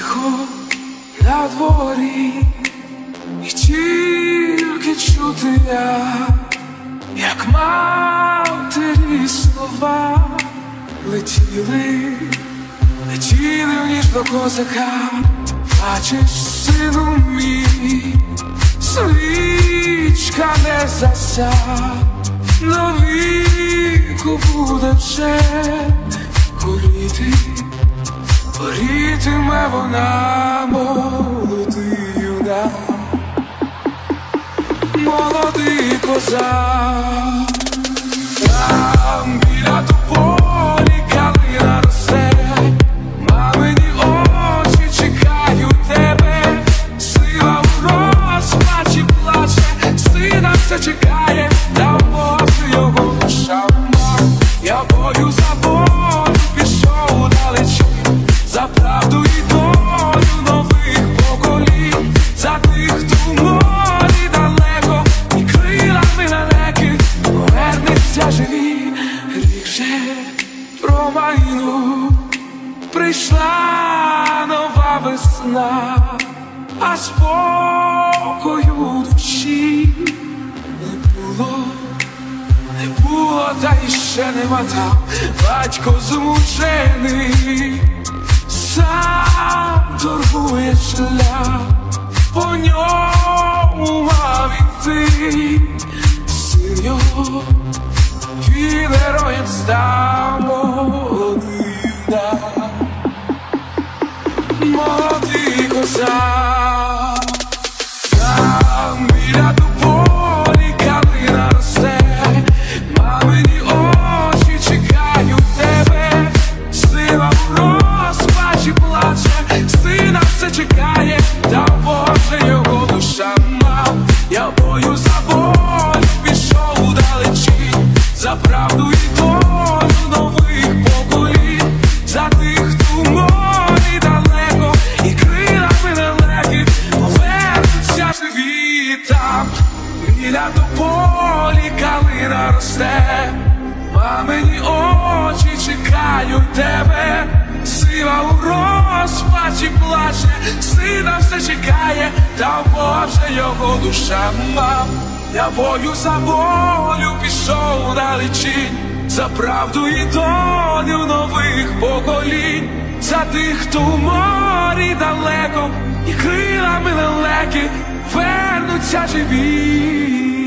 Тихо на дворі, і тільки чути як матері слова летіли в ніч до козака. Бачиш, сину мій, свічка не зася, навіку буде вже горітиме вона, молодий юнак, молодий козак. Там біля тополі калина росте, мамині очі чекають тебе, сила в розпачі плаче, сина все чекає, та може його душа вмер. Я бою за волю пішов далечі, за правду і долю нових поколінь, за тих, хто в морі далеко і крилами далеки повернеться живі. Рік же промайнув, прийшла нова весна, а спокою в душі не було, та іще нема. Там батько змучений сам торгує шлях, по ньому мав іти син його, він героєм став, молодий юнак, молодий козак. Там біля тополі калина росте, мамині очі чекають тебе, сила в розпачі плаче, сина все чекає, та Боже його душа мав. Я бою за волю пішов далечі, за правду і долю нових поколінь, за тих, хто в морі далеко і крилами далекі повернуться живі. Там біля тополі калина росте, мамині очі чекають тебе, сила у розпачі плаче, сина все чекає, та Боже його душа мав. Я бою за волю пішов далечінь, за правду і долю нових поколінь, за тих, хто в морі далеко і крилами далекі вернуться живі.